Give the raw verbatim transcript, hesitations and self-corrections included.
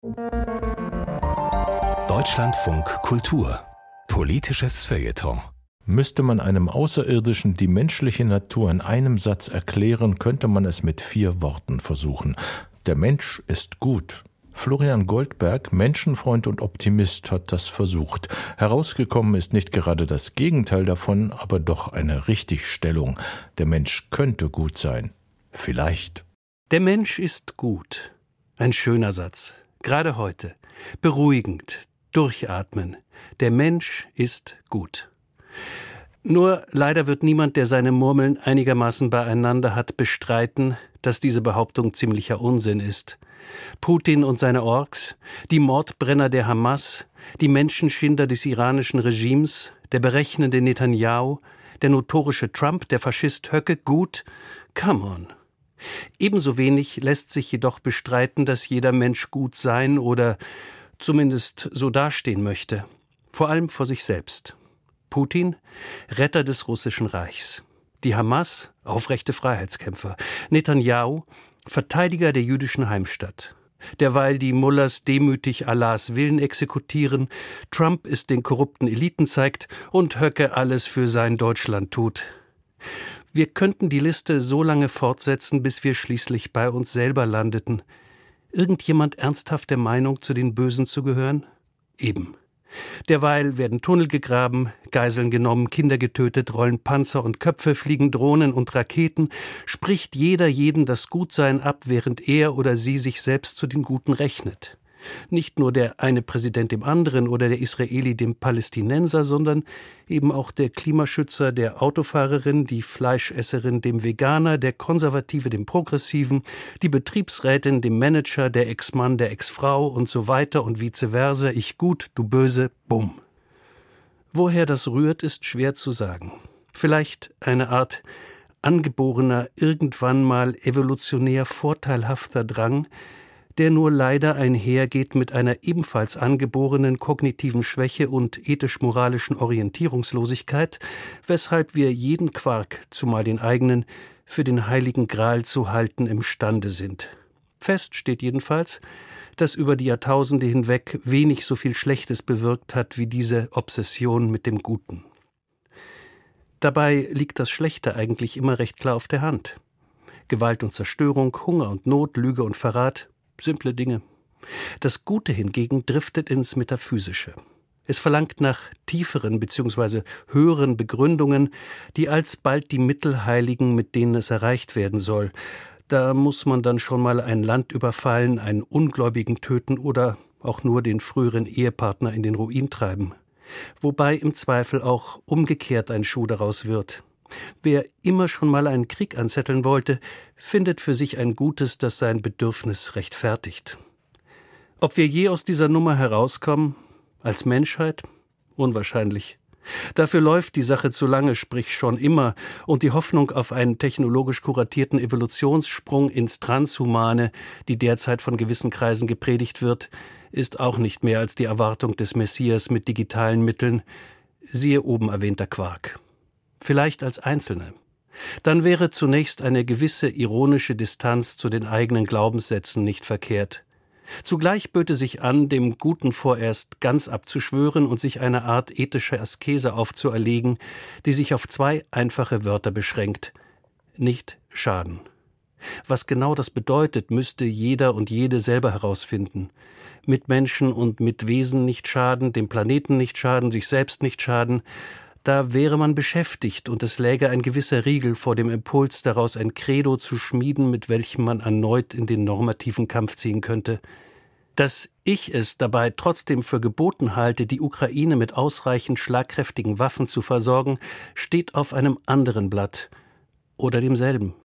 Deutschlandfunk Kultur. Politisches Feuilleton. Müsste man einem Außerirdischen die menschliche Natur in einem Satz erklären, könnte man es mit vier Worten versuchen. Der Mensch ist gut. Florian Goldberg, Menschenfreund und Optimist, hat das versucht. Herausgekommen ist nicht gerade das Gegenteil davon, aber doch eine Richtigstellung. Der Mensch könnte gut sein. Vielleicht. Der Mensch ist gut. Ein schöner Satz. Gerade heute. Beruhigend. Durchatmen. Der Mensch ist gut. Nur leider wird niemand, der seine Murmeln einigermaßen beieinander hat, bestreiten, dass diese Behauptung ziemlicher Unsinn ist. Putin und seine Orks, die Mordbrenner der Hamas, die Menschenschinder des iranischen Regimes, der berechnende Netanyahu, der notorische Trump, der Faschist Höcke, gut? Come on. Ebenso wenig lässt sich jedoch bestreiten, dass jeder Mensch gut sein oder zumindest so dastehen möchte. Vor allem vor sich selbst. Putin, Retter des russischen Reichs. Die Hamas, aufrechte Freiheitskämpfer. Netanyahu, Verteidiger der jüdischen Heimstatt. Derweil die Mullahs demütig Allahs Willen exekutieren, Trump es den korrupten Eliten zeigt und Höcke alles für sein Deutschland tut. Wir könnten die Liste so lange fortsetzen, bis wir schließlich bei uns selber landeten. Irgendjemand ernsthaft der Meinung, zu den Bösen zu gehören? Eben. Derweil werden Tunnel gegraben, Geiseln genommen, Kinder getötet, rollen Panzer und Köpfe, fliegen Drohnen und Raketen, spricht jeder jeden das Gutsein ab, während er oder sie sich selbst zu den Guten rechnet. Nicht nur der eine Präsident dem anderen oder der Israeli dem Palästinenser, sondern eben auch der Klimaschützer der Autofahrerin, die Fleischesserin dem Veganer, der Konservative dem Progressiven, die Betriebsrätin dem Manager, der Ex-Mann der Ex-Frau und so weiter und vice versa. Ich gut, du böse, bumm. Woher das rührt, ist schwer zu sagen. Vielleicht eine Art angeborener, irgendwann mal evolutionär vorteilhafter Drang, der nur leider einhergeht mit einer ebenfalls angeborenen kognitiven Schwäche und ethisch-moralischen Orientierungslosigkeit, weshalb wir jeden Quark, zumal den eigenen, für den heiligen Gral zu halten imstande sind. Fest steht jedenfalls, dass über die Jahrtausende hinweg wenig so viel Schlechtes bewirkt hat wie diese Obsession mit dem Guten. Dabei liegt das Schlechte eigentlich immer recht klar auf der Hand. Gewalt und Zerstörung, Hunger und Not, Lüge und Verrat, simple Dinge. Das Gute hingegen driftet ins Metaphysische. Es verlangt nach tieferen bzw. höheren Begründungen, die alsbald die Mittel heiligen, mit denen es erreicht werden soll. Da muss man dann schon mal ein Land überfallen, einen Ungläubigen töten oder auch nur den früheren Ehepartner in den Ruin treiben. Wobei im Zweifel auch umgekehrt ein Schuh daraus wird. Wer immer schon mal einen Krieg anzetteln wollte, findet für sich ein Gutes, das sein Bedürfnis rechtfertigt. Ob wir je aus dieser Nummer herauskommen, als Menschheit? Unwahrscheinlich. Dafür läuft die Sache zu lange, sprich schon immer, und die Hoffnung auf einen technologisch kuratierten Evolutionssprung ins Transhumane, die derzeit von gewissen Kreisen gepredigt wird, ist auch nicht mehr als die Erwartung des Messias mit digitalen Mitteln, siehe oben erwähnter Quark. Vielleicht als Einzelne. Dann wäre zunächst eine gewisse ironische Distanz zu den eigenen Glaubenssätzen nicht verkehrt. Zugleich böte sich an, dem Guten vorerst ganz abzuschwören und sich eine Art ethischer Askese aufzuerlegen, die sich auf zwei einfache Wörter beschränkt. Nicht schaden. Was genau das bedeutet, müsste jeder und jede selber herausfinden. Mitmenschen und Mitwesen nicht schaden, dem Planeten nicht schaden, sich selbst nicht schaden. Da wäre man beschäftigt und es läge ein gewisser Riegel vor dem Impuls, daraus ein Credo zu schmieden, mit welchem man erneut in den normativen Kampf ziehen könnte. Dass ich es dabei trotzdem für geboten halte, die Ukraine mit ausreichend schlagkräftigen Waffen zu versorgen, steht auf einem anderen Blatt oder demselben.